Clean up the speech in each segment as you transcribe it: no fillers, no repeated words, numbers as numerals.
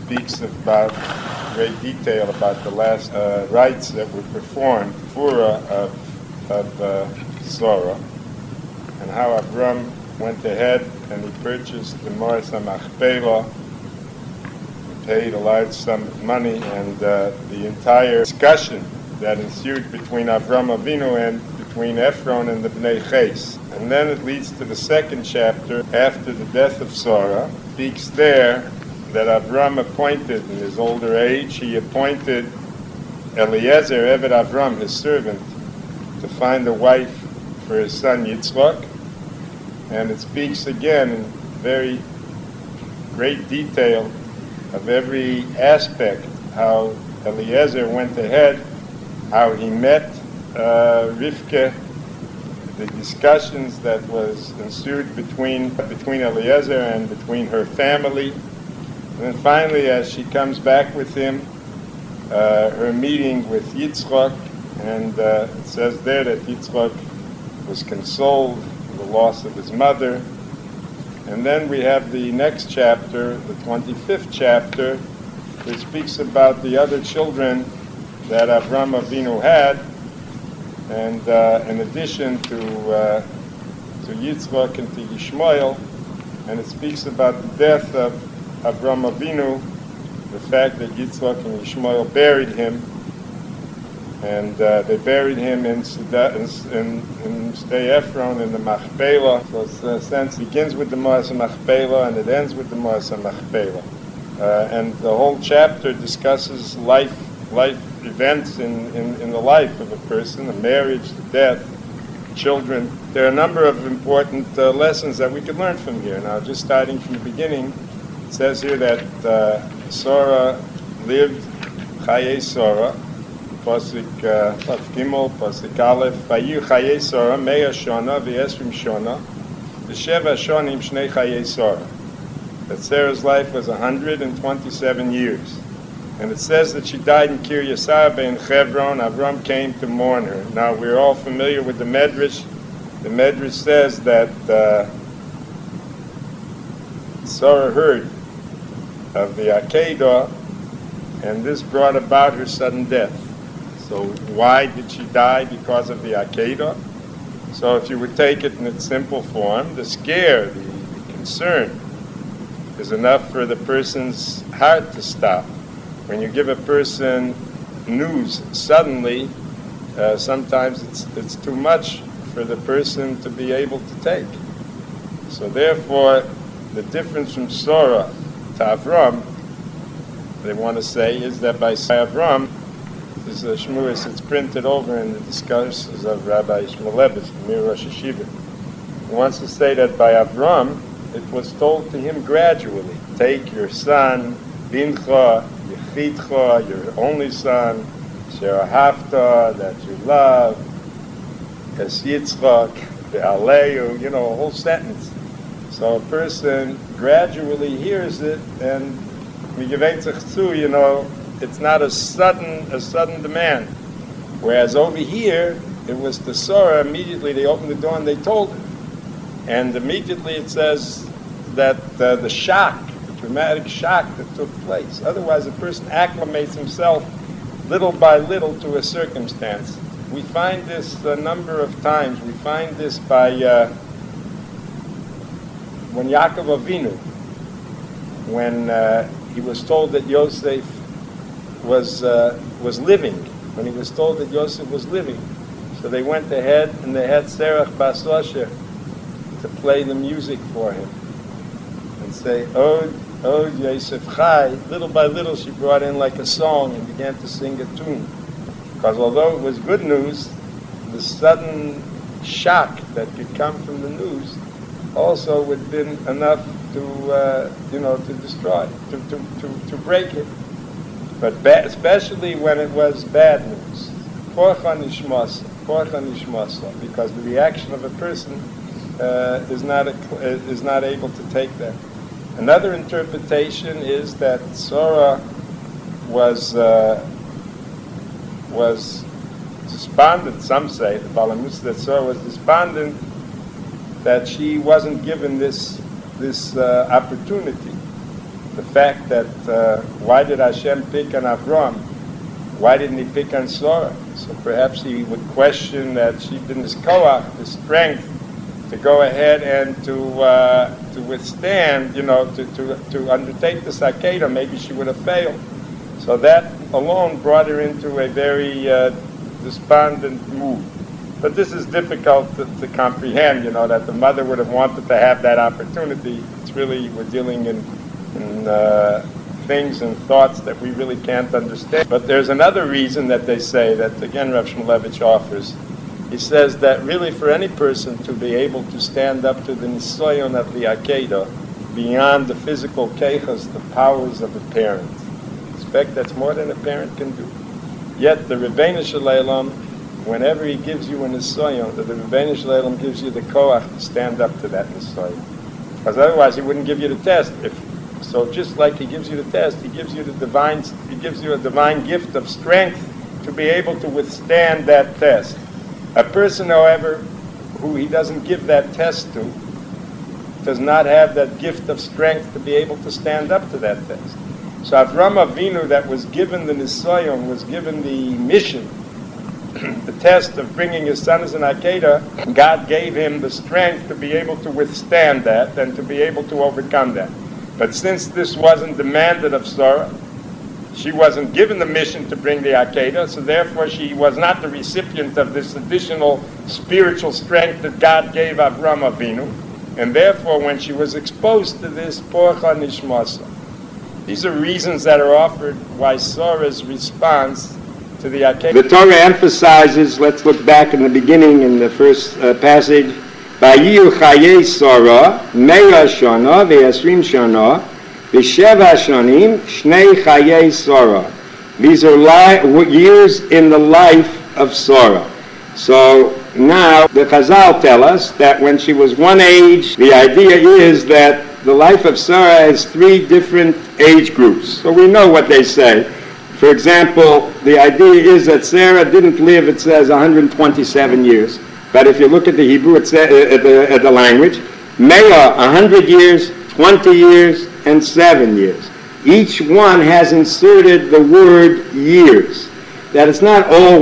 speaks about great detail about the last rites that were performed of Sarah, and how Avram went ahead and he purchased the Moras HaMachpelah, paid a large sum of money, and the entire discussion that ensued between Avram Avinu and between Ephron and the Bnei Ches. And then it leads to the second chapter after the death of Sarah. Speaks there that Avram appointed, in his older age, he appointed Eliezer, Eved Avram, his servant, to find a wife for his son Yitzchak. And it speaks again in very great detail of every aspect, how Eliezer went ahead, how he met Rivka, the discussions that was ensued between Eliezer and between her family. And then finally, as she comes back with him, her meeting with Yitzchak, and it says there that Yitzchak was consoled for the loss of his mother. And then we have the next chapter, the 25th chapter, which speaks about the other children that Avram Avinu had, and in addition to Yitzchak and to Yishmael, and it speaks about the death of Avram Avinu, the fact that Yitzchak and Yishmael buried him, and they buried him in Sdei Ephron in the Machpelah. So it's, in a sense, begins with the Moras HaMachpelah and it ends with the Moras HaMachpelah. And the whole chapter discusses life events in the life of a person, a marriage, the death, children. There are a number of important lessons that we can learn from here. Now, just starting from the beginning, it says here that Sarah lived Chayei Sarah, Pasuk Gimel, Pasuk Aleph, Vayu Chayei Sarah, Meya Shona, V'Esrim Shona, V'Sheva Shonim Shnei Chayei Sarah. That Sarah's life was 127 years. And it says that she died in Kiryas Arba in Hebron. Avram came to mourn her. Now, we're all familiar with the Medrash. The Medrash says that Sarah heard of the Akedah, and this brought about her sudden death. So why did she die? Because of the Akedah? So if you would take it in its simple form, the scare, the concern, is enough for the person's heart to stop. When you give a person news suddenly, sometimes it's too much for the person to be able to take. So therefore, the difference from Sarah to Avram, they want to say, is that by Avram, this is a Shmuris, it's printed over in the discussions of Rabbi Shmulevitz, the Mir Rosh Hashiva. He wants to say that by Avram, it was told to him gradually, take your son, Bincha, Yechidcha, your only son, Sherahavta, that you love, Es Yitzchak, Ve'aleyu, a whole sentence. So a person gradually hears it, and it's not a sudden demand. Whereas over here, it was the Sarah, immediately they opened the door and they told her. And immediately it says that the shock, the dramatic shock that took place. Otherwise, a person acclimates himself little by little to a circumstance. We find this a number of times. We find this by when Yaakov Avinu, when he was told that Yosef was living, when he was told that Yosef was living, so they went ahead and they had Serach Bas Osher to play the music for him and say, "Oh, Yosef Chai." Little by little, she brought in like a song and began to sing a tune. Because although it was good news, the sudden shock that could come from the news also would have been enough to destroy, to break it. But especially when it was bad news, because the reaction of a person is not able to take that. Another interpretation is that Sarah was despondent. Some say the Balamus that Sarah was despondent that she wasn't given this opportunity. the fact that why did Hashem pick on Avram? Why didn't he pick on Sarah? So perhaps he would question that she didn't have koach, the strength to go ahead and to withstand, to undertake the Sakeda. Maybe she would have failed. So that alone brought her into a very despondent mood. But this is difficult to comprehend, that the mother would have wanted to have that opportunity. It's really, we're dealing in things and thoughts that we really can't understand. But there's another reason that they say, that again Rav Shmulevitch offers. He says that really for any person to be able to stand up to the nisayon of the Akedah, beyond the physical keichas, the powers of a parent. In fact, that's more than a parent can do. Yet the Rebbeinu Shalom, whenever he gives you a nisayon, the Rebbeinu Shalom gives you the koach to stand up to that nisayon. Because otherwise he wouldn't give you the test. So just like he gives you the test, he gives you a divine gift of strength to be able to withstand that test. A person, however, who he doesn't give that test to, does not have that gift of strength to be able to stand up to that test. So Avram Avinu, that was given the nisayon, was given the mission, the test of bringing his son as an Akedah, God gave him the strength to be able to withstand that and to be able to overcome that. But since this wasn't demanded of Sarah, she wasn't given the mission to bring the Akedah, so therefore she was not the recipient of this additional spiritual strength that God gave Avram Avinu, and therefore when she was exposed to this, Porcha Nishmasa. These are reasons that are offered why Sarah's response to the Akedah. The Torah emphasizes, let's look back in the beginning in the first passage, Vayiyu Chayei Sarah, Meya Shana, Ve'asrim Shana, V'sheva Shanim, Shnei Chayei Sarah. These are years in the life of Sarah. So now the Chazal tell us that when she was one age, the idea is that the life of Sarah has three different age groups. So we know what they say. For example, the idea is that Sarah didn't live, it says, 127 years. But if you look at the Hebrew, it says, at the language, Meya, 100 years, 20 years, and 7 years. Each one has inserted the word years. That it's not all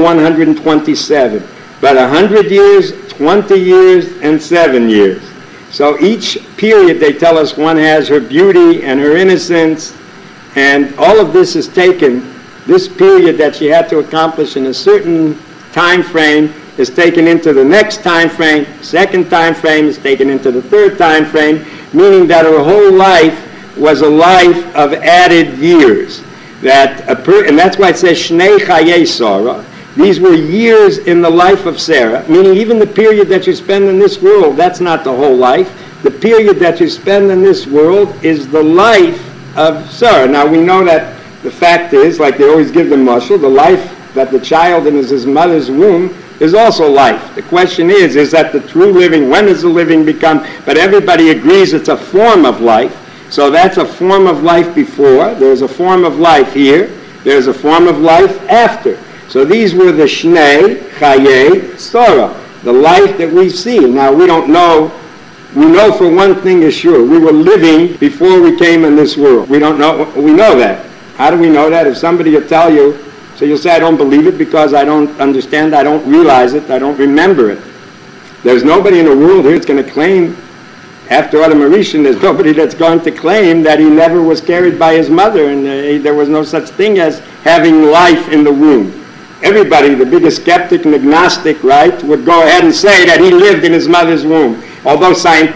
127, but 100 years, 20 years, and 7 years. So each period, they tell us, one has her beauty and her innocence, and all of this is taken, this period that she had to accomplish in a certain time frame is taken into the next time frame, second time frame is taken into the third time frame, meaning that her whole life was a life of added years. And that's why it says Shnei Chayei Sarah. These were years in the life of Sarah, meaning even the period that you spend in this world, that's not the whole life. The period that you spend in this world is the life of Sarah. Now we know that the fact is, like they always give the mashal, the life that the child in his mother's womb is also life. The question is that the true living? When does the living become? But everybody agrees it's a form of life. So that's a form of life before. There's a form of life here. There's a form of life after. So these were the Shnei Chayei Sarah, the life that we see. Now we don't know. We know for one thing is sure. We were living before we came in this world. We don't know. We know that. How do we know that? If somebody will tell you, so you'll say, I don't believe it because I don't understand, I don't realize it, I don't remember it. There's nobody in the world here that's going to claim, after Adam Arishan, there's nobody that's going to claim that he never was carried by his mother and there was no such thing as having life in the womb. Everybody, the biggest skeptic and agnostic, right, would go ahead and say that he lived in his mother's womb. Although,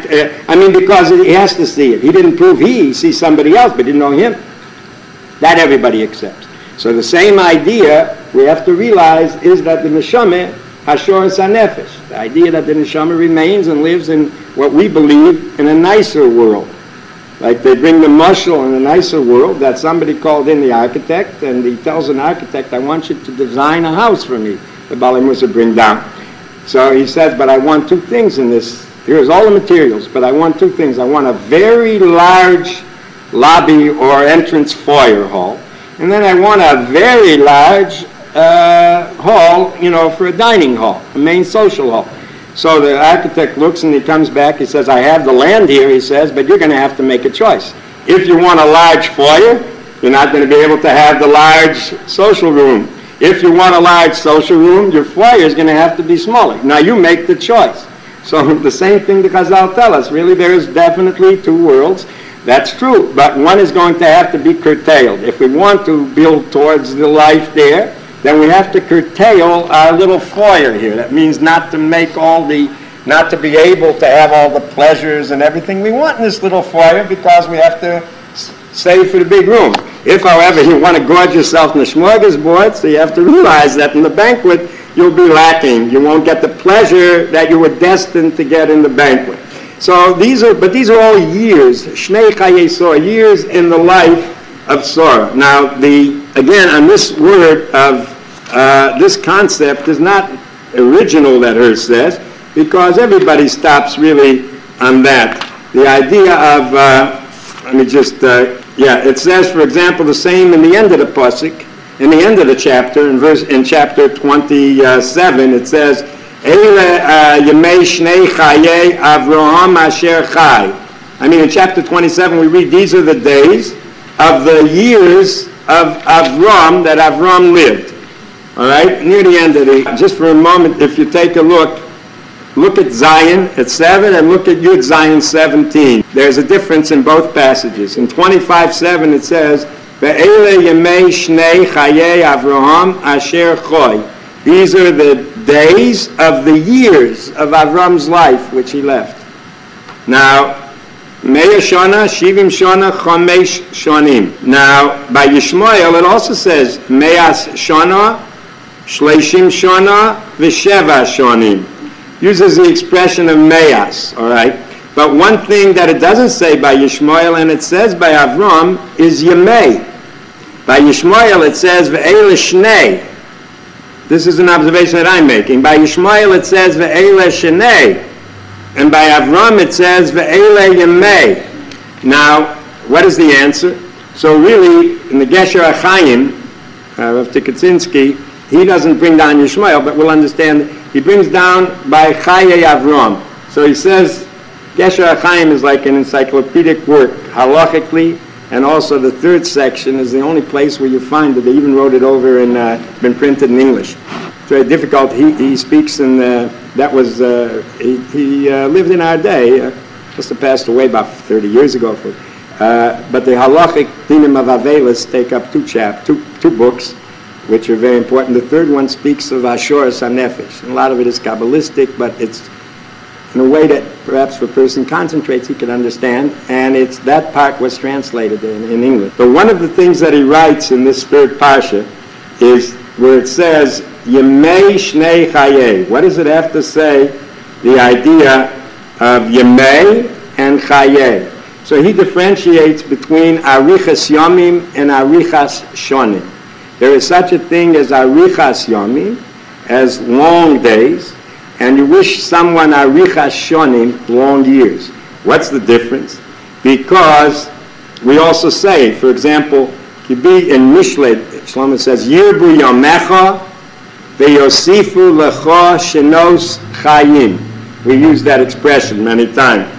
because he has to see it. He didn't prove he sees somebody else, but didn't know him. That everybody accepts. So the same idea we have to realize is that the neshama hashoras hanefesh. The idea that the neshama remains and lives in what we believe in a nicer world. Like they bring the mashal in a nicer world that somebody called in the architect and he tells an architect, I want you to design a house for me. The Baalei Mussar bring down. So he says, but I want two things in this. Here's all the materials, but I want two things. I want a very large lobby or entrance foyer hall. And then I want a very large hall, for a dining hall, a main social hall. So the architect looks and he comes back, he says, I have the land here, he says, but you're going to have to make a choice. if you want a large foyer, you're not going to be able to have the large social room. If you want a large social room, your foyer is going to have to be smaller. Now you make the choice. So the same thing the Chazal tell us. Really, there is definitely two worlds. That's true, but one is going to have to be curtailed. If we want to build towards the life there, then we have to curtail our little foyer here. That means not to be able to have all the pleasures and everything we want in this little foyer, because we have to save for the big room. If, however, you want to gorge yourself in the smorgasbord, so you have to realize that in the banquet you'll be lacking. You won't get the pleasure that you were destined to get in the banquet. So these are all years, Shnei Chayei Sorah, years in the life of Sorah. Now, again, on this word of this concept is not original, that Hirsch says, because everybody stops really on that. The idea of, it says, for example, the same in the end of the pasuk, in the end of the chapter, in chapter 27, it says, Eile Yemei Shnei Chayei Avraham Asher Chai. In chapter 27 we read, these are the days of the years of Avram that Avram lived. All right, near the end of just for a moment, if you take a look at Zion at 7 and look at Yud Zion 17. There's a difference in both passages. In 25:7 it says, Ve'ele Yemei Shnei Chayei Avraham Asher Choi. These are the days of the years of Avram's life which he left. Now, Me'ah Shana, Shivim Shana, Chomesh Shonim. Now, by Yishmael it also says, Me'as Shana, Shleishim Shana, V'sheva Shonim. Uses the expression of Me'as, all right? But one thing that it doesn't say by Yishmael and it says by Avram is Yemei. By Yishmael it says Ve'ele Shnei. This is an observation that I'm making. By Yishmael it says Ve'ele Shnei. And by Avram it says Ve'ele Yemei. Now, what is the answer? So really, in the Gesher HaChaim of Tikatzinski, he doesn't bring down Yishmael, but we'll understand, he brings down by Chayei Avram. So he says, Gesher HaChaim is like an encyclopedic work, halachically, and also the third section is the only place where you find it. They even wrote it over and been printed in English. It's very difficult. He speaks in, he lived in our day, must have passed away about 30 years ago. But the halachic dinim of Avelis take up two books, which are very important. The third one speaks of Ashoras HaNefesh. And a lot of it is Kabbalistic, but it's in a way that perhaps if a person concentrates, he can understand. And that part was translated in English. But one of the things that he writes in this third parsha is where it says, Yemei Shnei Chayei. What does it have to say? The idea of Yemei and Chayei. So he differentiates between Arichas Yomim and Arichas Shonim. There is such a thing as Arichas Yomim, as long days, and you wish someone Arichas Shonim, long years. What's the difference? Because we also say, for example, Kibi in Mishlei, Shlomo says, Yirbu Yomecha ve'yosifu lecha shenos chayim. We use that expression many times.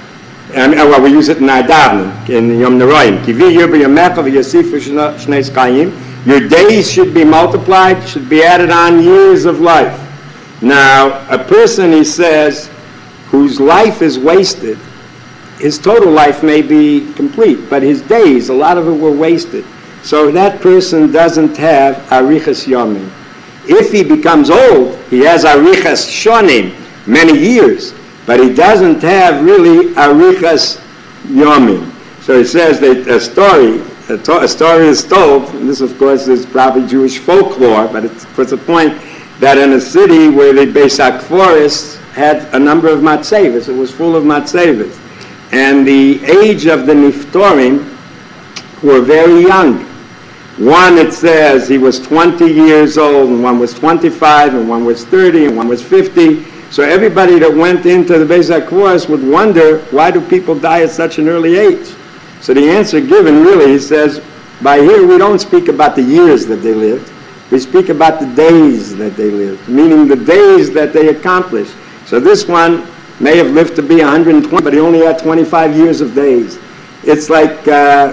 We use it in our davening, in Yom Neroim. Kivi Yirbu Yomecha ve'yosifu shenos chayim. Your days should be multiplied, should be added on years of life. Now, a person, he says, whose life is wasted, his total life may be complete, but his days, a lot of it were wasted. So that person doesn't have Arichas Yomim. If he becomes old, he has Arichas Shonim, many years, but he doesn't have really Arichas Yomim. So he says that a story is told, and this of course is probably Jewish folklore, but it puts a point that in a city where the Beis HaKforis had a number of matzeves, it was full of matzeves, and the age of the Niftorim were very young. One, it says, he was 20 years old, and one was 25, and one was 30, and one was 50. So everybody that went into the Beis HaKforis would wonder, why do people die at such an early age? So the answer given really, he says, by here we don't speak about the years that they lived. We speak about the days that they lived, meaning the days that they accomplished. So this one may have lived to be 120, but he only had 25 years of days. it's like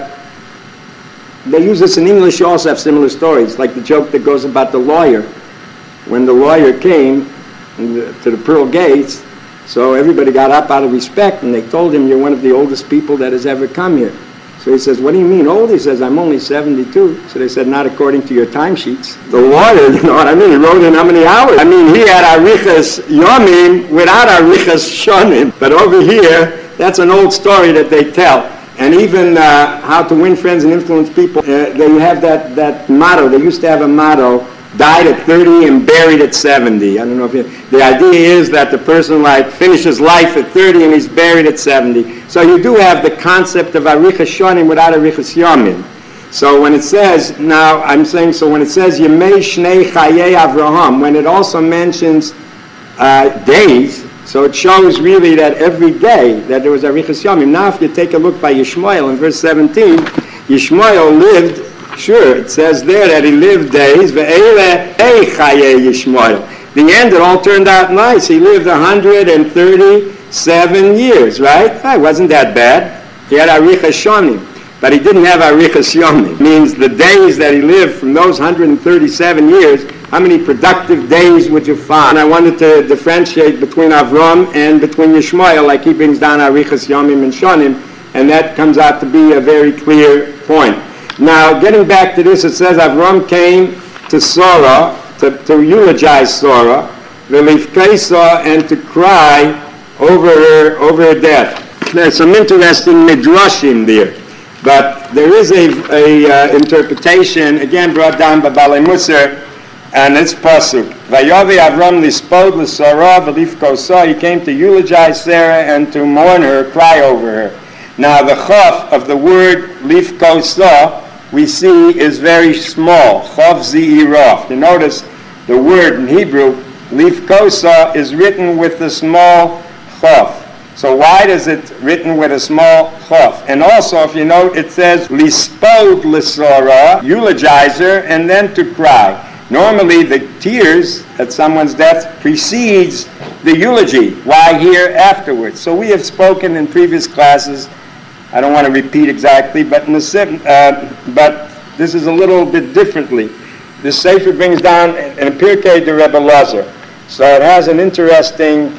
they use this in English. You also have similar stories, like the joke that goes about the lawyer. When the lawyer came to the pearl gates, so everybody got up out of respect, and they told him, you're one of the oldest people that has ever come here. So he says, what do you mean old? He says, I'm only 72. So they said, not according to your timesheets. The lawyer, you know what I mean? He wrote in how many hours? I mean, he had arichas yomim without arichas shonim. But over here, that's an old story that they tell. And even how to win friends and influence people, they have that motto. They used to have a motto, died at 30 and buried at 70. I don't know if the idea is that the person like finishes life at 30 and he's buried at 70. So you do have the concept of arichas shonim without arichas yomim. So when it says, now I'm saying, so when it says Yemei Shnei Chayei Avraham, when it also mentions days, so it shows really that every day that there was arichas yomim. Now if you take a look by Yishmael in verse 17, Yishmael lived, sure, it says there that he lived days, ve'ele chayei Yishmael. The end, it all turned out nice. He lived 137 years, right? It wasn't that bad. He had arichas shonim, but he didn't have arichas yomim. It means the days that he lived from those 137 years, how many productive days would you find? And I wanted to differentiate between Avram and between Yishmael, like he brings down arichas yomim and shonim, and that comes out to be a very clear point. Now, getting back to this, it says Avram came to Sarah, to eulogize Sarah, v'lifkesa, and to cry over her death. There's some interesting midrashim there, but there is a interpretation, again brought down by Balei Musar, and it's pasuk. Vayavi Avram lispod l'Sarah v'lifkosa. He came to eulogize Sarah and to mourn her, cry over her. Now, the chaf of the word lifkosa we see is very small. Chav ze'irah. You notice the word in Hebrew, lifkosa, is written with the small chaf. So why is it written with a small chaf? And also, if you note, it says lispod l'Sarah, eulogize her, and then to cry. Normally, the tears at someone's death precedes the eulogy. Why here afterwards? So we have spoken in previous classes. I don't want to repeat exactly, but but this is a little bit differently. The Sefer brings down an Pirkei de Rebbe Lazar, so it has an interesting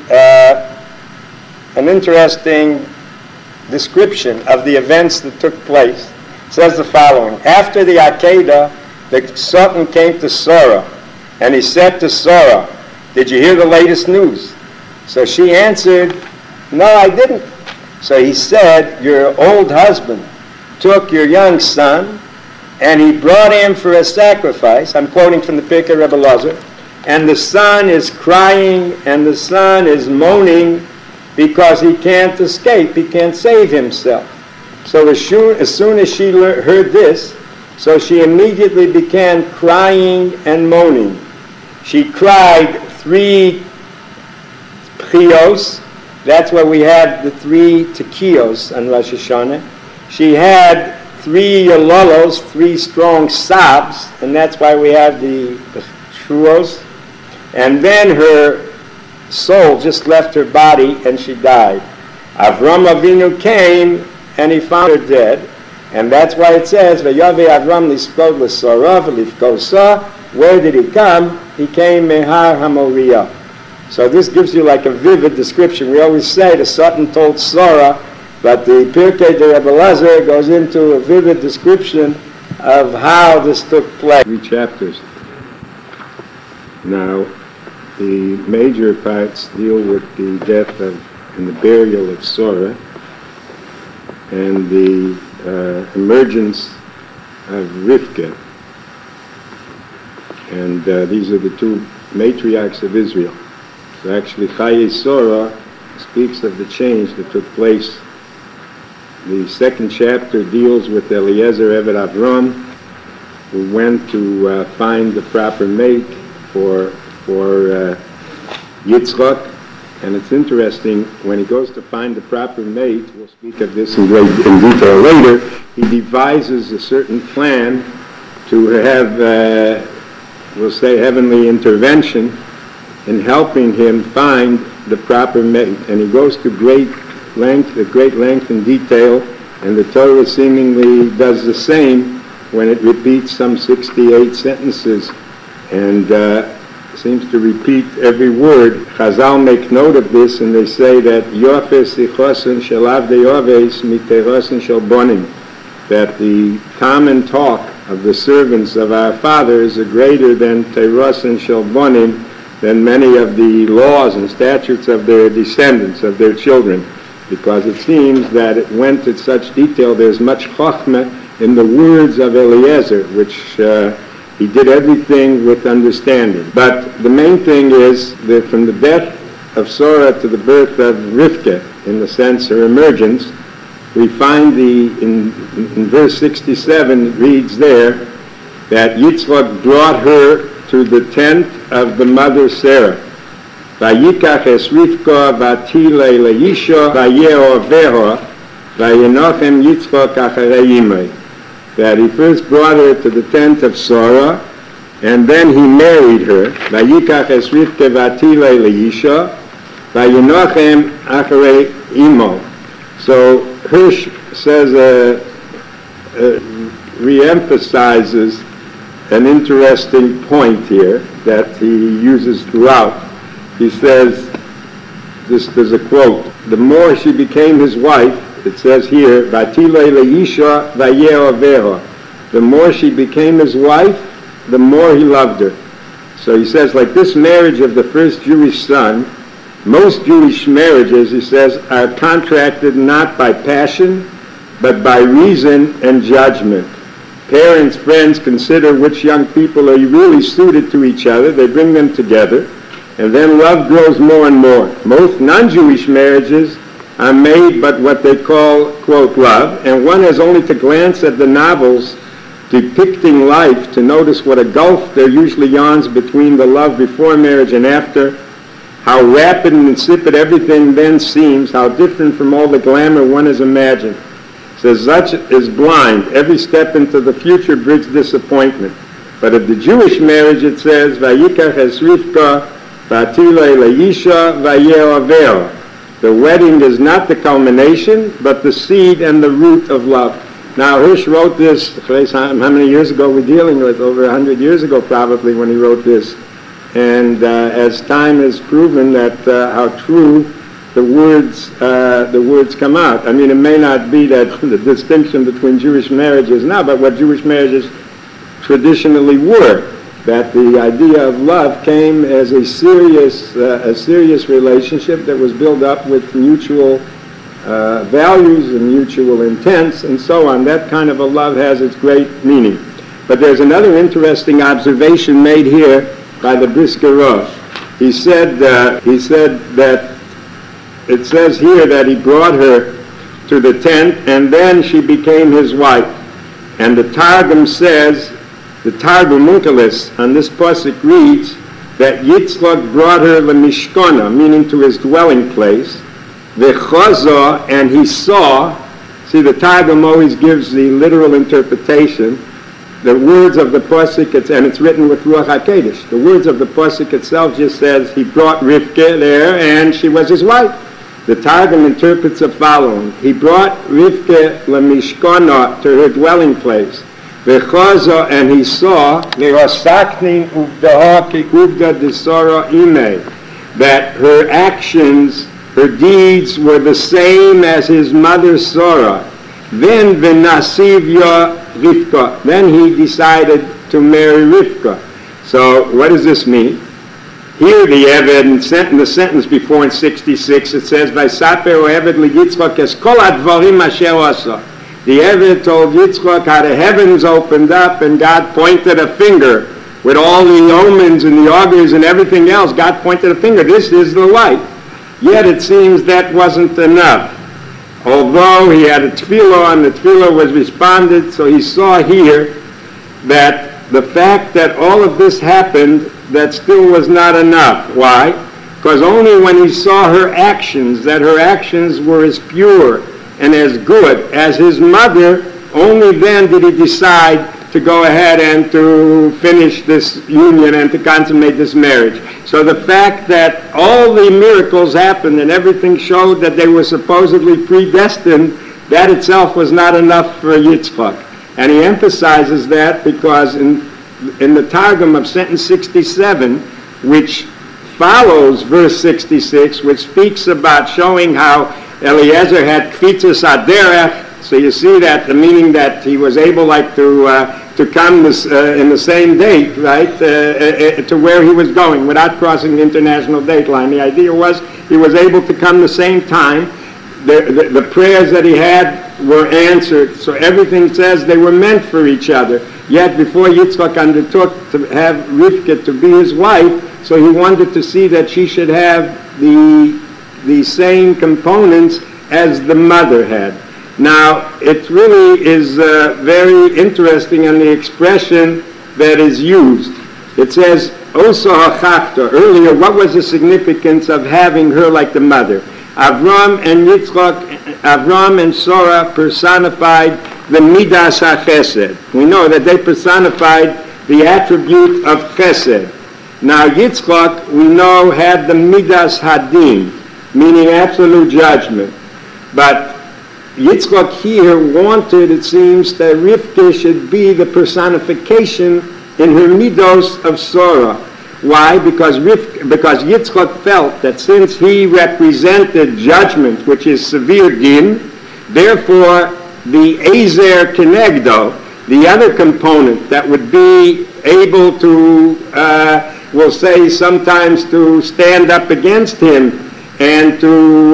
description of the events that took place. It says the following: after the Akedah, the Sultan came to Sarah, and he said to Sarah, "Did you hear the latest news?" So she answered, "No, I didn't." So he said, your old husband took your young son, and he brought him for a sacrifice. I'm quoting from the Pirkei Rebbe Lazar. And the son is crying, and the son is moaning because he can't escape. He can't save himself. So as soon as she heard this, so she immediately began crying and moaning. She cried 3 pchios. That's why we have the 3 tekios on Rosh Hashanah. She had 3 yololos, 3 strong sobs, and that's why we have the shuos. And then her soul just left her body, and she died. Avram Avinu came, and he found her dead. And that's why it says, Vayavi Avram lispod l'Sarah v'lifkosa. Where did he come? He came Mehar HaMoriah. So this gives you like a vivid description. We always say the Sultan told Sarah, but the Pirkei de Rebbe Lazar goes into a vivid description of how this took place. 3 chapters. Now, the major parts deal with the death and the burial of Sarah and the emergence of Rivka. And these are the 2 matriarchs of Israel. So actually, Chayei Sarah speaks of the change that took place. The 2nd chapter deals with Eliezer Eved Avram, who went to find the proper mate for Yitzchak. And it's interesting, when he goes to find the proper mate, we'll speak of this in detail later, he devises a certain plan to have, we'll say, heavenly intervention in helping him find the proper mate. And he goes to great length and detail And the Torah seemingly does the same when it repeats some 68 sentences and seems to repeat every word. Chazal make note of this, and they say that Yofes Ichosen Shel Avdei Oves Miterosen Shel Bonim, that the common talk of the servants of our Father is greater than Terosen Shel Bonim, than many of the laws and statutes of their descendants, of their children, because it seems that it went to such detail. There's much chokhmah in the words of Eliezer, which he did everything with understanding. But the main thing is that from the death of Sarah to the birth of Rivka, in the sense her emergence, we find in verse 67, it reads there that Yitzchak brought her to the tent of the mother Sarah. Vayikach es Rivka vatile leisha vayeoveha vayenochem Yitzchak acharei imei. That he first brought her to the tent of Sarah, and then he married her. Vayikach es Rivka vatile leisha vayenochem acharei imo. So Hirsch says, re-emphasizes an interesting point here that he uses throughout. He says, there's a quote, the more she became his wife, it says here, Vatile leisha vayeoveha. The more she became his wife, the more he loved her. So he says, like this marriage of the first Jewish son, most Jewish marriages, he says, are contracted not by passion, but by reason and judgment. Parents, friends consider which young people are really suited to each other. They bring them together, and then love grows more and more. Most non-Jewish marriages are made but what they call, quote, love, and one has only to glance at the novels depicting life to notice what a gulf there usually yawns between the love before marriage and after, how rapid and insipid everything then seems, how different from all the glamour one has imagined. It says, such is blind. Every step into the future brings disappointment. But of the Jewish marriage, it says, Vayikach es Rivka vatile leisha vayeoveha. The wedding is not the culmination, but the seed and the root of love. Now, Hirsch wrote this, how many years ago we're dealing with? Over 100 years ago, probably, when he wrote this. And as time has proven that how true the words come out. I mean, it may not be that the distinction between Jewish marriages now, but what Jewish marriages traditionally were. That the idea of love came as a serious relationship that was built up with mutual values and mutual intents and so on. That kind of a love has its great meaning. But there's another interesting observation made here by the Brisker Rosh. He said that it says here that he brought her to the tent and then she became his wife. And the Targum says, the Targum Unkelis on this pasuk reads that Yitzchak brought her lemishkona, meaning to his dwelling place, v'choza, and he saw. See, the Targum always gives the literal interpretation. The words of the pasuk, and it's written with Ruach HaKodesh. The words of the pasuk itself just says he brought Rivka there and she was his wife. The Targum interprets the following: he brought Rivka lemishkona, to her dwelling place. V'choza, and he saw le'osakni uvdaha k'uvda d'sara imei, that her actions, her deeds were the same as his mother Sarah. Then v'nasivya Rivka. Then he decided to marry Rivka. So what does this mean? Here the Eved, in the sentence before in 66, it says, Vaysaper Eved liYitzchak es kol advarim asher asa. The Eved told Yitzchak how the heavens opened up and God pointed a finger with all the omens and the augurs and everything else. God pointed a finger. This is the light. Yet it seems that wasn't enough. Although he had a tefillah and the tefillah was responded, so he saw here that the fact that all of this happened, that still was not enough. Why? Because only when he saw her actions, that her actions were as pure and as good as his mother, only then did he decide to go ahead and to finish this union and to consummate this marriage. So the fact that all the miracles happened and everything showed that they were supposedly predestined that itself was not enough for Yitzchak. And he emphasizes that because in the Targum of sentence 67, which follows verse 66, which speaks about showing how Eliezer had kvitzas aderech. So you see that the meaning that he was able to come in the same date, right, to where he was going without crossing the international date line. The idea was he was able to come the same time. The prayers that he had were answered. So everything says they were meant for each other. Yet before Yitzchak undertook to have Rivka to be his wife, so he wanted to see that she should have the same components as the mother had. Now, it really is very interesting in the expression that is used. It says, Osa hachachta. Earlier, what was the significance of having her like the mother? Avram and Sarah personified the Midas HaChesed. We know that they personified the attribute of Chesed. Now, Yitzchak, we know, had the Midas Hadin, meaning absolute judgment. But Yitzchak here wanted, it seems, that Rivka should be the personification in her midos of Sarah. Why? Because Yitzchak felt that since he represented judgment, which is severe din, therefore the Ezer Kenegdo, the other component that would be able to, we'll say sometimes to stand up against him and to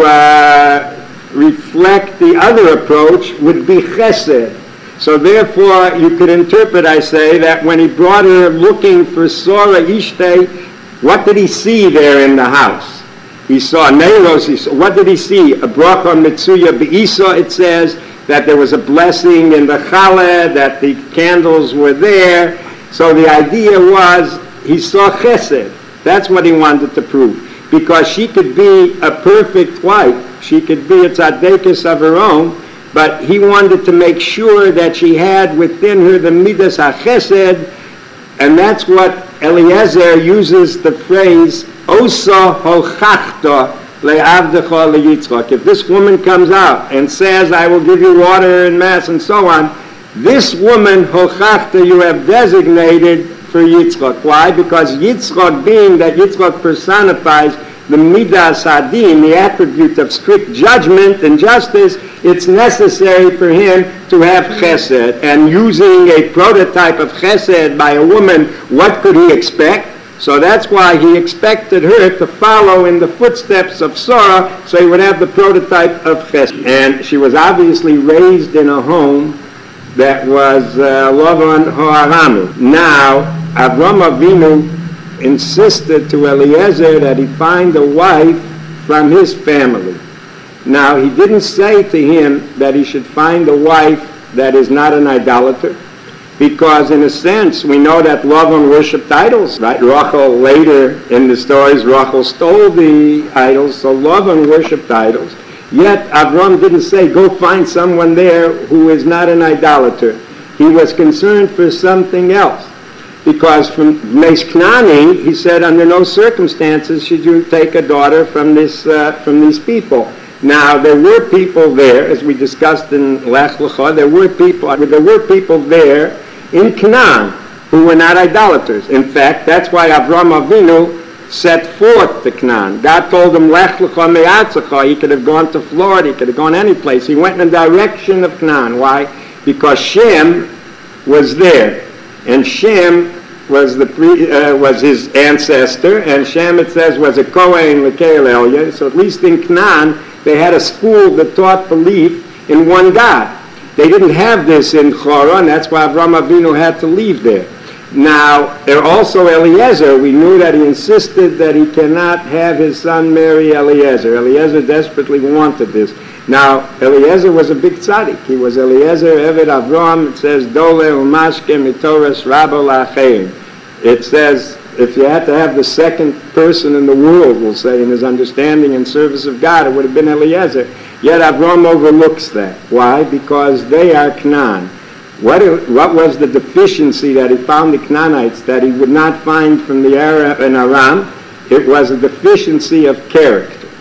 reflect the other approach, would be chesed. So therefore, you could interpret, I say, that when he brought her looking for Sarah Ishtay, what did he see there in the house? He saw Neiros. What did he see? A bracha mitzuya be'isa. It says that there was a blessing in the challah, that the candles were there. So the idea was he saw chesed. That's what he wanted to prove. Because she could be a perfect wife. She could be a tzaddikus of her own. But he wanted to make sure that she had within her the midas hachesed, and that's what Eliezer uses the phrase osa hochachta le'avdecha leYitzchak. If this woman comes out and says, "I will give you water and mass," and so on, this woman hochachta you have designated for Yitzchak. Why? Because Yitzchak, being that Yitzchak personifies the midas hadin, the attribute of strict judgment and justice, it's necessary for him to have chesed. And using a prototype of chesed by a woman, what could he expect? So that's why he expected her to follow in the footsteps of Sarah, so he would have the prototype of chesed. And she was obviously raised in a home that was Lavan Ho'arami. Now, Avram Avinu insisted to Eliezer that he find a wife from his family. Now, he didn't say to him that he should find a wife that is not an idolater, because in a sense, we know that Lavan worshipped idols, right? Rachel, later in the stories, Rachel stole the idols, so Lavan worshipped idols. Yet, Avram didn't say, go find someone there who is not an idolater. He was concerned for something else. Because from Meis Knani, he said, under no circumstances should you take a daughter from these people. Now, there were people there, as we discussed in Lech Lecha, there were people there in Canaan who were not idolaters. In fact, that's why Avram Avinu set forth to Canaan. God told him, Lech Lecha me'atzecha. He could have gone to Florida, he could have gone any place. He went in the direction of Canaan. Why? Because Shem was there. And Shem was his ancestor, and Shem, it says, was a Kohen L'Keil Elya. So at least in Canaan, they had a school that taught belief in one God. They didn't have this in Chorah, and that's why Avraham Avinu had to leave there. Now, also Eliezer, we knew that he insisted that he cannot have his son marry Eliezer. Eliezer desperately wanted this. Now, Eliezer was a big tzaddik. He was Eliezer, Eved Avram. It says, Dole Umashke Mitoras Rabo Lachein. It says, if you had to have the second person in the world, we'll say, in his understanding and service of God, it would have been Eliezer. Yet Avram overlooks that. Why? Because they are Canaan. What was the deficiency that he found the Canaanites that he would not find from the Arab and Aram? It was a deficiency of character.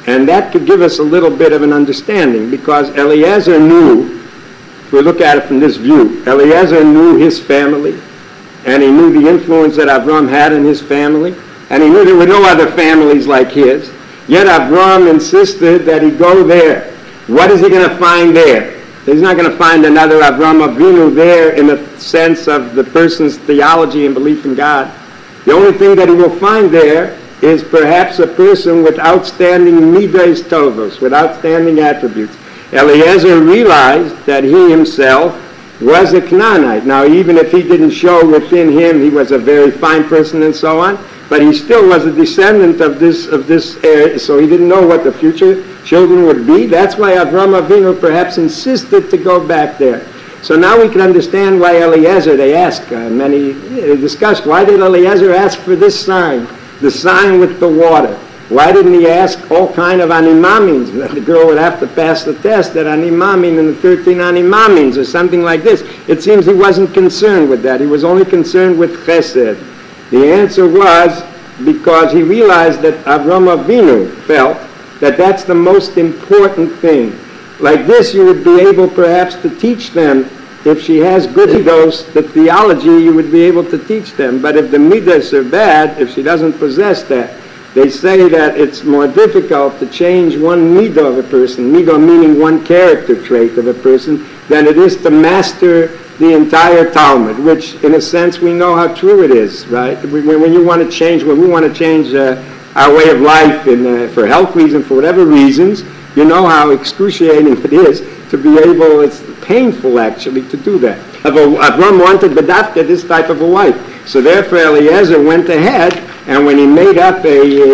And that could give us a little bit of an understanding, because Eliezer knew, if we look at it from this view, Eliezer knew his family, and he knew the influence that Avram had in his family, and he knew there were no other families like his. Yet Avram insisted that he go there. What is he going to find there? He's not going to find another Avram Avinu there in the sense of the person's theology and belief in God. The only thing that he will find there is perhaps a person with outstanding midas tovos, with outstanding attributes. Eliezer realized that he himself was a Canaanite. Now, even if he didn't show within him he was a very fine person and so on, but he still was a descendant of this heir, so he didn't know what the future children would be. That's why Avram Avinu perhaps insisted to go back there. So now we can understand why Eliezer, they ask, many discussed, why did Eliezer ask for this sign, the sign with the water? Why didn't he ask all kind of animamins, that the girl would have to pass the test, that animamin and the 13 animamins or something like this? It seems he wasn't concerned with that. He was only concerned with chesed. The answer was because he realized that Avram Avinu felt that that's the most important thing. Like this, you would be able perhaps to teach them. If she has good midos, the theology, you would be able to teach them. But if the midas are bad, if she doesn't possess that, they say that it's more difficult to change one midah of a person, midah meaning one character trait of a person, than it is to master the entire Talmud, which in a sense we know how true it is, right? When you want to change, when we want to change our way of life for health reasons, for whatever reasons, you know how excruciating it is to be able, it's painful actually to do that. Avram wanted Bedavka, this type of a wife. So therefore Eliezer went ahead, and when he made up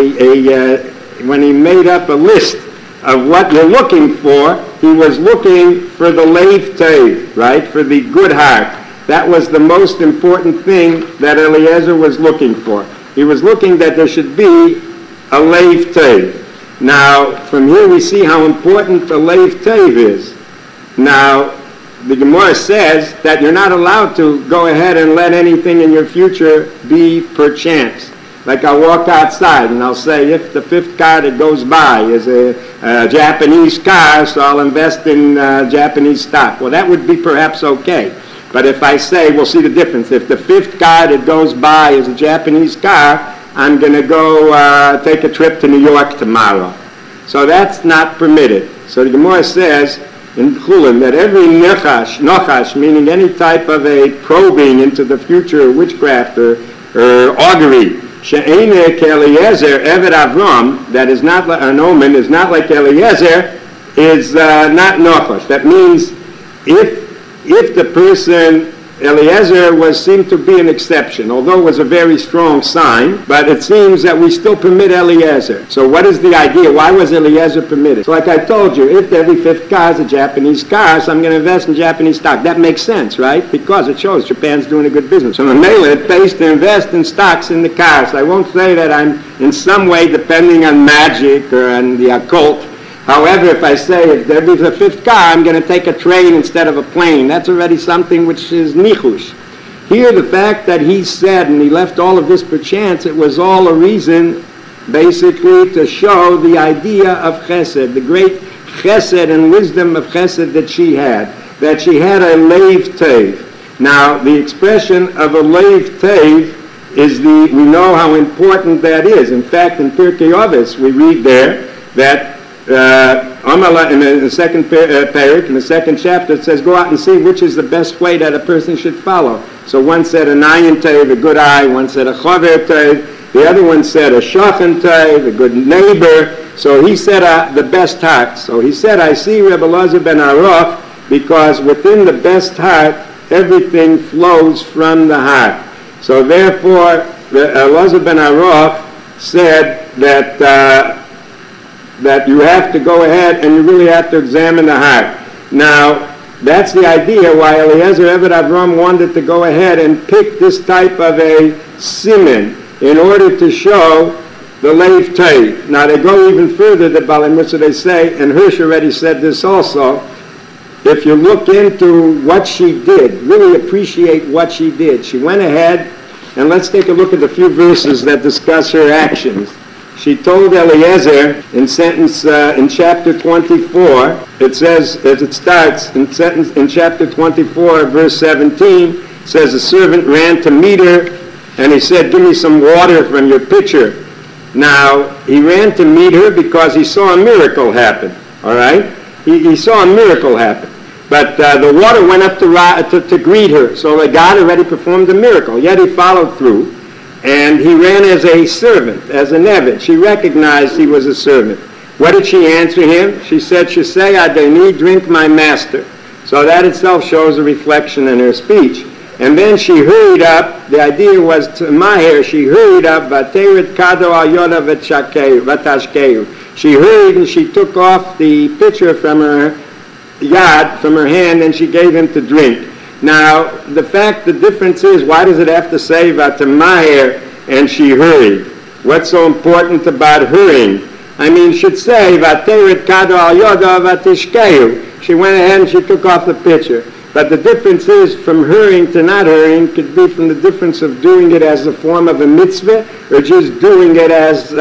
a list of what you're looking for, he was looking for the leiv tov, right, for the good heart. That was the most important thing that Eliezer was looking for. He was looking that there should be a leiv tov. Now, from here we see how important the leiv tov is. Now, the Gemara says that you're not allowed to go ahead and let anything in your future be perchance. Like I'll walk outside and I'll say, if the fifth car that goes by is a Japanese car, so I'll invest in Japanese stock. Well, that would be perhaps okay. But if I say, we'll see the difference. If the fifth car that goes by is a Japanese car, I'm going to go take a trip to New York tomorrow. So that's not permitted. So the Gemara says in Chulin that every nochash, meaning any type of a probing into the future, witchcraft or augury, she'ene ke'Eliezer eved Avram, that is not an omen, is not like Eliezer, is not nochash. That means if the person, Eliezer seemed to be an exception, although it was a very strong sign, but it seems that we still permit Eliezer. So what is the idea? Why was Eliezer permitted? So like I told you, if every fifth car is a Japanese car, so I'm going to invest in Japanese stock. That makes sense, right? Because it shows Japan's doing a good business. So in Mela, it pays to invest in stocks in the cars. I won't say that I'm in some way depending on magic or on the occult. However, if I say, if there be the fifth car, I'm going to take a train instead of a plane, that's already something which is nichush. Here, the fact that he said, and he left all of this perchance, it was all a reason, basically, to show the idea of chesed, the great chesed and wisdom of chesed that she had a leiv tov. Now, the expression of a leiv tov is we know how important that is. In fact, in Pirkei Avos, we read there that Amala in the second parak, in the second chapter, it says, go out and see which is the best way that a person should follow. So one said a nayin tov, a good eye. One said a chaver tov. The other one said a shachan tov, a good neighbor. So he said the best heart. So he said, I see Rebbe Elazar ben Aruch, because within the best heart, everything flows from the heart. So therefore, Elazar ben Aruch said that you have to go ahead and you really have to examine the heart. Now, that's the idea why Eliezer Eved Avram wanted to go ahead and pick this type of a siman in order to show the leiv tov. Now, they go even further, the Baalei Mussar, they say, and Hirsch already said this also, if you look into what she did, really appreciate what she did. She went ahead, and let's take a look at the few verses that discuss her actions. she told Eliezer in chapter 24, it says, as it starts in chapter 24, verse 17, says the servant ran to meet her, and he said, give me some water from your pitcher. Now, he ran to meet her because he saw a miracle happen, all right? He saw a miracle happen. But the water went up to greet her, so that God already performed a miracle. Yet he followed through, and he ran as a servant, as a neved. She recognized he was a servant. What did she answer him? She said, Shesei Adoni, drink my master. So that itself shows a reflection in her speech. And then she hurried up. The idea was to Maher. She hurried up. Vateret kado al yoda vatashkeu. She hurried and she took off the pitcher from her yad, from her hand, and she gave him to drink. Now, the difference is, why does it have to say Vatamaher and she hurried? What's so important about hurrying? I mean, it should say Vateret kado al yoda vatashkeu. She went ahead and she took off the pitcher. But the difference is, from hurrying to not hurrying could be from the difference of doing it as a form of a mitzvah or just doing it as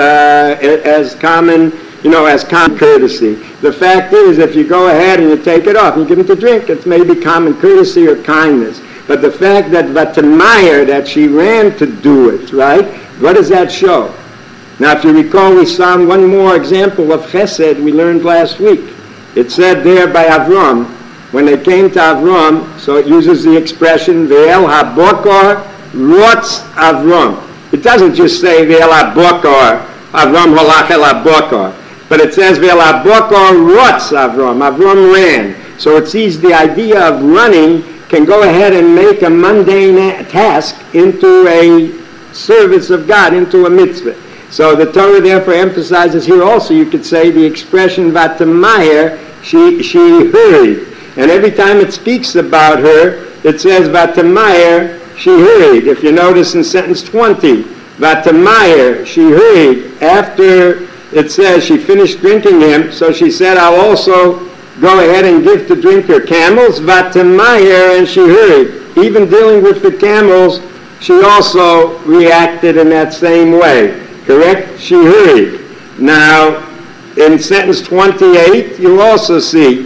common, as common courtesy. The fact is, if you go ahead and you take it off and you give him to drink, it's maybe common courtesy or kindness. But the fact that Vatamayer, that she ran to do it, right? What does that show? Now, if you recall, we saw one more example of chesed we learned last week. It said there by Avram, when they came to Avram, so it uses the expression, Ve'el ha-bokor rotz Avram. It doesn't just say Ve'el ha-bokor, Avram holach el ha-bokor, but it says Ve'el ha-bokor rotz Avram. Avram ran. So it sees the idea of running can go ahead and make a mundane task into a service of God, into a mitzvah. So the Torah therefore emphasizes here also, you could say, the expression Vatamayer, she hurried. And every time it speaks about her, it says, Vatamayer, she hurried. If you notice in sentence 20, Vatamayer, she hurried. After it says she finished drinking him, so she said, I'll also go ahead and give to drink her camels, Vatamayer, and she hurried. Even dealing with the camels, she also reacted in that same way. Correct? She hurried. Now, in sentence 28, you also see,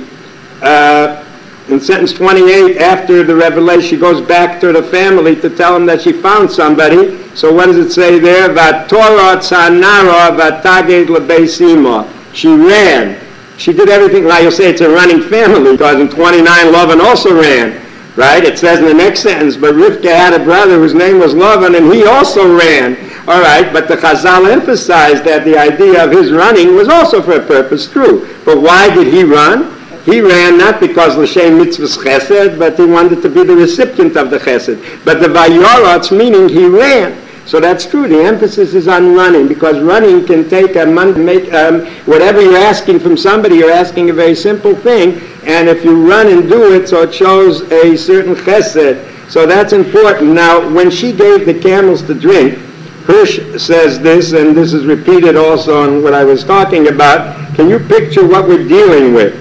in sentence 28, after the revelation, she goes back to the family to tell them that she found somebody. So what does it say there? Vatorah tzanara vataged lebeisima. She ran. She did everything. Now you'll say it's a running family, because in 29, Lavan also ran. Right? It says in the next sentence, but Rivka had a brother whose name was Lavan, and he also ran. All right, but the Chazal emphasized that the idea of his running was also for a purpose, true. But why did he run? He ran not because L'Shem Mitzvah's Chesed, but he wanted to be the recipient of the Chesed. But the Vayorotz, meaning he ran. So that's true. The emphasis is on running, because running can take whatever you're asking from somebody, you're asking a very simple thing, and if you run and do it, so it shows a certain Chesed. So that's important. Now, when she gave the camels to drink, Hirsch says this, and this is repeated also in what I was talking about. Can you picture what we're dealing with?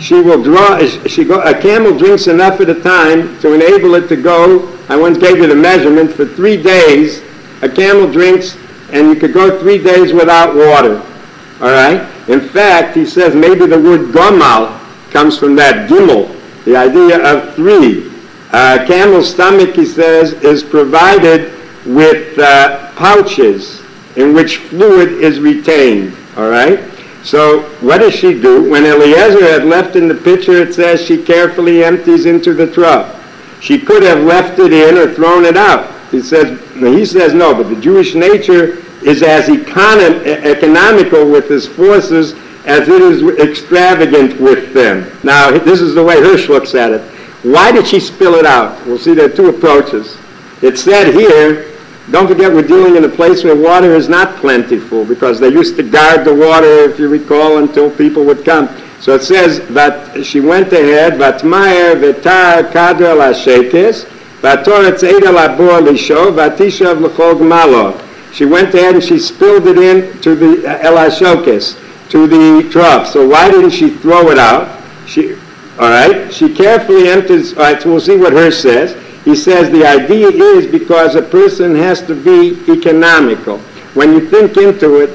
A camel drinks enough at a time to enable it to go. I once gave you the measurement for 3 days. A camel drinks, and you could go 3 days without water. All right? In fact, he says maybe the word gomal comes from that gimel, the idea of 3. A camel's stomach, he says, is provided with pouches in which fluid is retained. All right? So what does she do? When Eliezer had left in the pitcher, it says she carefully empties into the trough. She could have left it in or thrown it out. He says no, but the Jewish nature is as economical with his forces as it is extravagant with them. Now, this is the way Hirsch looks at it. Why did she spill it out? We'll see there are 2 approaches. It said here, don't forget we're dealing in a place where water is not plentiful, because they used to guard the water, if you recall, until people would come. So it says that she went ahead, Vatmayer v'tar kadra la'shekes, v'atoretz eida labor lisho, v'atishav l'chol gmalo. She went ahead and she spilled it in to the elashokes, to the trough. So why didn't she throw it out? She carefully empties. All right, so we'll see what Hirsch says. He says the idea is because a person has to be economical. When you think into it,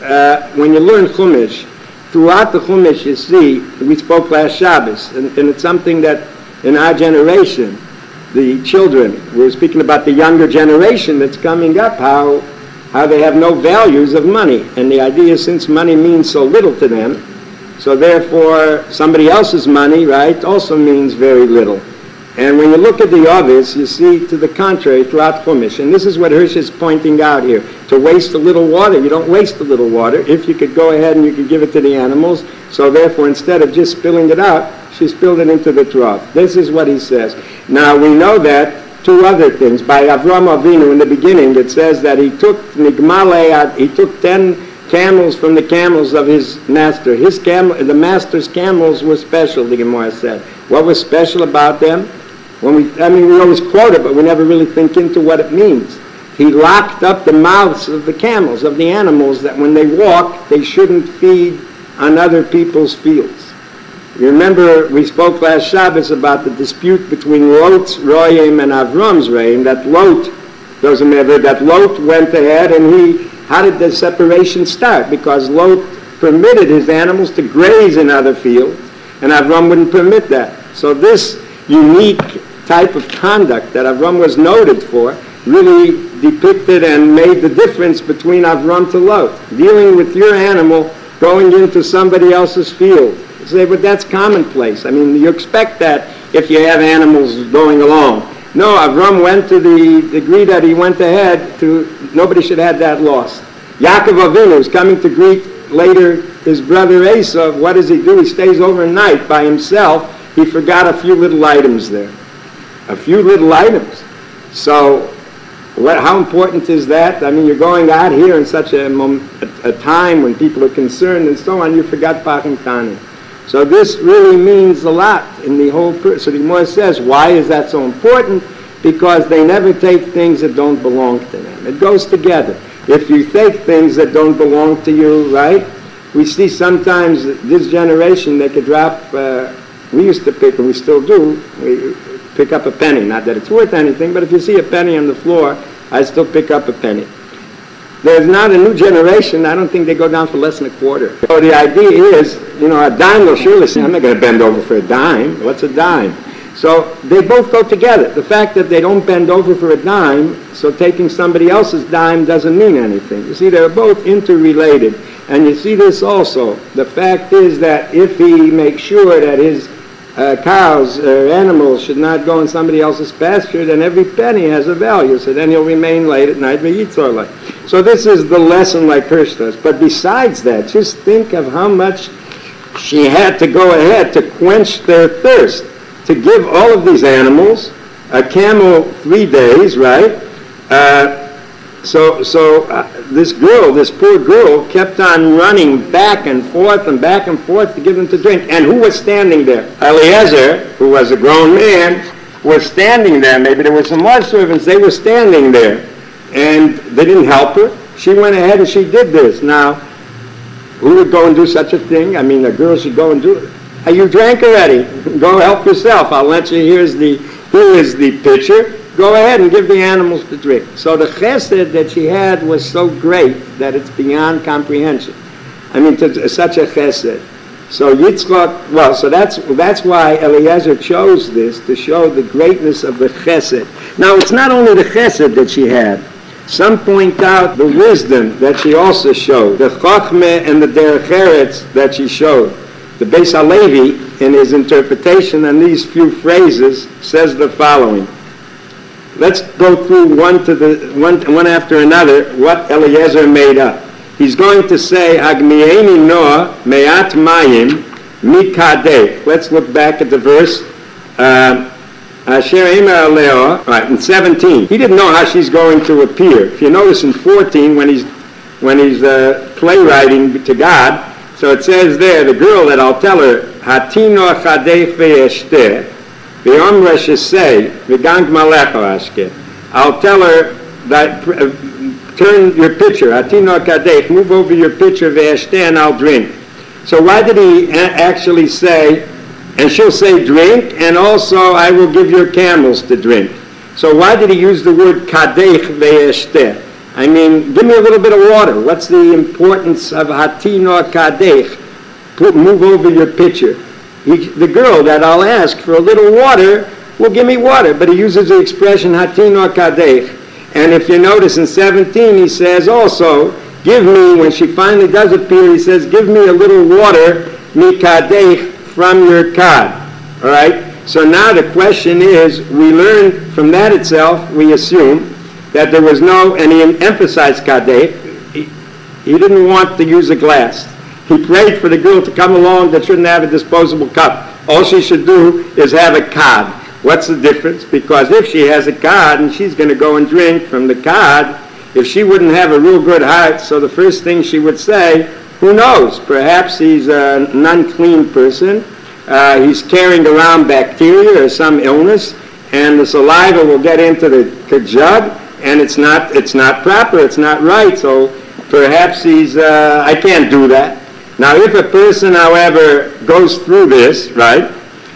when you learn Chumash, throughout the Chumash you see, we spoke last Shabbos, and it's something that in our generation, the children, we're speaking about the younger generation that's coming up, how they have no values of money. And the idea is, since money means so little to them, so therefore somebody else's money, right, also means very little. And when you look at the others, you see to the contrary throughout Chumash. And this is what Hirsch is pointing out here. To waste a little water, you don't waste a little water. If you could go ahead and you could give it to the animals, so therefore instead of just spilling it out, she spilled it into the trough. This is what he says. Now we know that two other things. By Avram Avinu in the beginning, it says that he took 10 camels from the camels of his master. The master's camels were special, the Gemara said. What was special about them? We always quote it, but we never really think into what it means. He locked up the mouths of the camels, of the animals, that when they walk, they shouldn't feed on other people's fields. You remember we spoke last Shabbos about the dispute between Lot's Royim and Avram's Royim, that Lot went ahead and how did the separation start? Because Lot permitted his animals to graze in other fields, and Avram wouldn't permit that. So this unique type of conduct that Avram was noted for really depicted and made the difference between Avram to Lot. Dealing with your animal going into somebody else's field. You say, but that's commonplace. You expect that if you have animals going along. No, Avram went to the degree that he went ahead to, nobody should have that loss. Yaakov Avinu is coming to greet later his brother Esav. What does he do? He stays overnight by himself. He forgot a few little items there. A few little items. So how important is that? You're going out here in such a time when people are concerned and so on, you forgot Pachim Tanim. So this really means a lot in the whole So the Gemara says, why is that so important? Because they never take things that don't belong to them. It goes together. If you take things that don't belong to you, right? We see sometimes this generation, they could drop, we used to pick, and we still do, we pick up a penny. Not that it's worth anything, but if you see a penny on the floor, I still pick up a penny. There's not a new generation, I don't think they go down for less than a quarter. So the idea is, a dime will surely say, I'm not going to bend over for a dime. What's a dime? So they both go together. The fact that they don't bend over for a dime, so taking somebody else's dime doesn't mean anything. You see, they're both interrelated. And you see this also. The fact is that if he makes sure that his cows or animals should not go in somebody else's pasture, then every penny has a value. So then he'll remain late at night. So this is the lesson like Hirsch does. But besides that, just think of how much she had to go ahead to quench their thirst, to give all of these animals a camel 3 days, right? So this poor girl kept on running back and forth to give them to drink. And who was standing there? Eliezer, who was a grown man, was standing there. Maybe there were some more servants. They were standing there. And they didn't help her. She went ahead and she did this. Now, who would go and do such a thing? A girl should go and do it. You drank already. Go help yourself. I'll let you. Here is the pitcher. Go ahead and give the animals to drink. So the chesed that she had was so great that it's beyond comprehension. Such a chesed. So Yitzchak, so that's why Eliezer chose this, to show the greatness of the chesed. Now, it's not only the chesed that she had. Some point out the wisdom that she also showed, the chokhmah and the derech eretz that she showed. The Beis HaLevi, in his interpretation on these few phrases, says the following. Let's go through one after another what Eliezer made up. He's going to say, Agmieni Noah me'at mayim mikadeh. Let's look back at the verse. Asher Emer Aleo. Right, in 17. He didn't know how she's going to appear. If you notice in 14, when he's playwriting to God, so it says there, the girl that I'll tell her, Hatino chadeh ve'eshteh, ve'omra shesei, ve'gang malecho ashke. I'll tell her that, turn your pitcher, Hatino kadeh, move over your pitcher ve'eshteh, and I'll drink. So why did he actually say, and she'll say drink, and also I will give your camels to drink. So why did he use the word kadeh ve'eshteh? I mean, give me a little bit of water. What's the importance of hatino kadech? Move over your pitcher. The girl that I'll ask for a little water will give me water, but he uses the expression hatino kadech. And if you notice in 17, he says also, give me, when she finally does appear, he says, give me a little water, mikadech, from your kad. All right? So now the question is, we learn from that itself, we assume, that there was no, and he emphasized kadech, he didn't want to use a glass. He prayed for the girl to come along that shouldn't have a disposable cup. All she should do is have a kad. What's the difference? Because if she has a kad and she's going to go and drink from the kad, if she wouldn't have a real good heart, so the first thing she would say, who knows? Perhaps he's an unclean person. He's carrying around bacteria or some illness, and the saliva will get into the jug, and it's not proper, it's not right. So perhaps he's, I can't do that. Now, if a person, however, goes through this, right,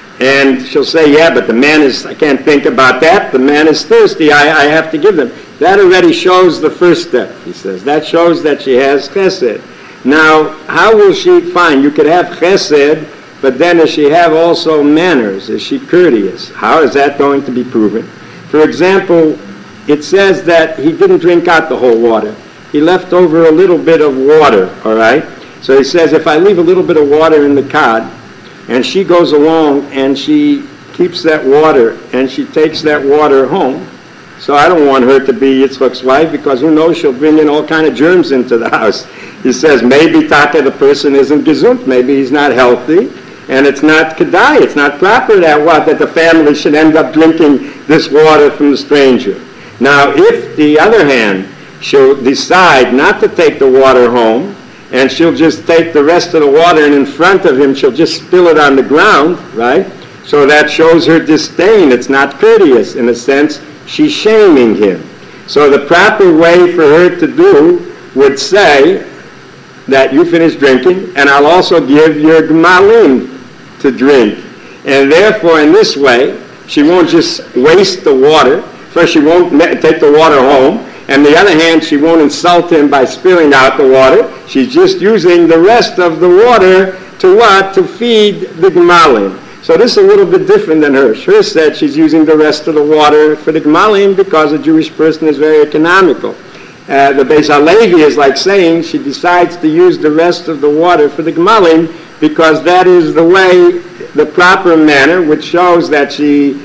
and she'll say, yeah, but the man is, I can't think about that, the man is thirsty, I have to give them. That already shows the first step, he says. That shows that she has chesed. Now, how will she find? You could have chesed, but then does she have also manners? Is she courteous? How is that going to be proven? For example, it says that he didn't drink out the whole water. He left over a little bit of water, all right? So he says, if I leave a little bit of water in the cod, and she goes along and she keeps that water, and she takes that water home, so I don't want her to be Yitzchak's wife, because who knows, she'll bring in all kind of germs into the house. He says, maybe Tata, the person isn't gesund, maybe he's not healthy, and it's not kedai, it's not proper that the family should end up drinking this water from the stranger. Now, if, the other hand, she'll decide not to take the water home, and she'll just take the rest of the water, and in front of him she'll just spill it on the ground, right? So that shows her disdain. It's not courteous. In a sense, she's shaming him. So the proper way for her to do would say that you finish drinking, and I'll also give your gmalim to drink. And therefore, in this way, she won't just waste the water. First, she won't take the water home. And the other hand, she won't insult him by spilling out the water. She's just using the rest of the water to what? To feed the gemalim. So this is a little bit different than Hirsch. Hirsch said she's using the rest of the water for the gemalim because a Jewish person is very economical. The Beis HaLevi is like saying she decides to use the rest of the water for the gemalim because that is the way, the proper manner, which shows that she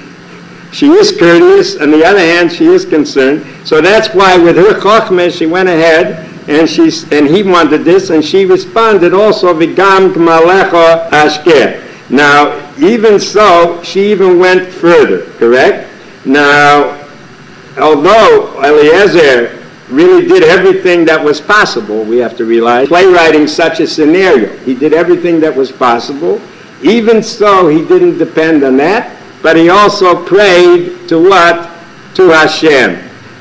is courteous, on the other hand, she is concerned. So that's why with her chokhmah, she went ahead, and he wanted this, and she responded also, V'gam gmalecha ashker. Now, even so, she even went further, correct? Now, although Eliezer really did everything that was possible, we have to realize, playwriting such a scenario, he did everything that was possible. Even so, he didn't depend on that. But he also prayed to what? To Hashem.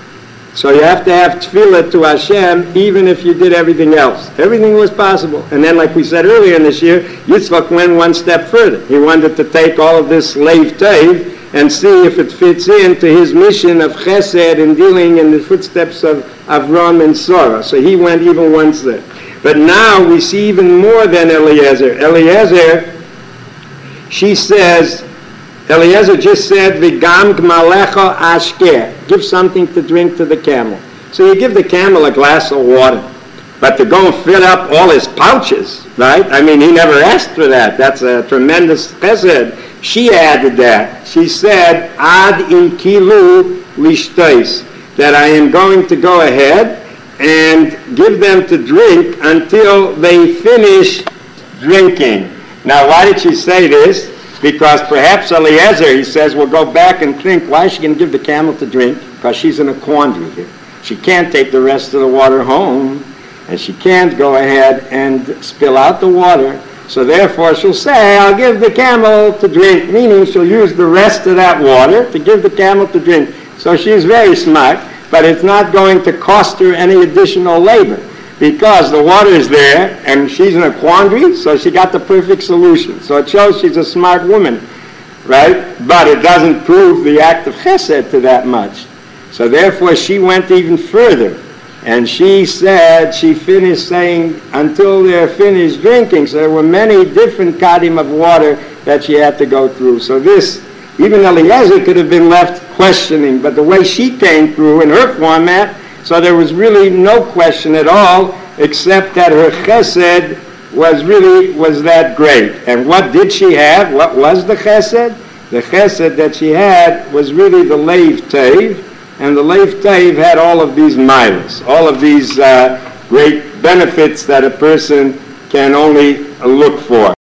So you have to have tefillah to Hashem even if you did everything else. Everything was possible. And then like we said earlier in this year, Yitzchak went one step further. He wanted to take all of this leiv teiv and see if it fits into his mission of chesed and dealing in the footsteps of Avram and Sarah. So he went even one step. But now we see even more than Eliezer. Eliezer, she says, Eliezer just said, V'gam gmalecha ashker. Give something to drink to the camel. So you give the camel a glass of water. But to go and fill up all his pouches, right? I mean, he never asked for that. That's a tremendous chesed. She added that. She said, Ad in kilu lishtais. That I am going to go ahead and give them to drink until they finish drinking. Now, why did she say this? Because perhaps Eliezer, he says, will go back and think, why is she going to give the camel to drink? Because she's in a quandary here. She can't take the rest of the water home, and she can't go ahead and spill out the water. So therefore she'll say, I'll give the camel to drink, meaning she'll use the rest of that water to give the camel to drink. So she's very smart, but it's not going to cost her any additional labor. Because the water is there, and she's in a quandary, so she got the perfect solution. So it shows she's a smart woman, right? But it doesn't prove the act of chesed to that much. So therefore she went even further. And she said, she finished saying, until they're finished drinking. So there were many different kadim of water that she had to go through. So this, even Eliezer could have been left questioning, but the way she came through in her format, so there was really no question at all, except that her chesed was that great. And what did she have? What was the chesed? The chesed that she had was really the leiv teiv, and the leiv teiv had all of these milas, all of these great benefits that a person can only look for.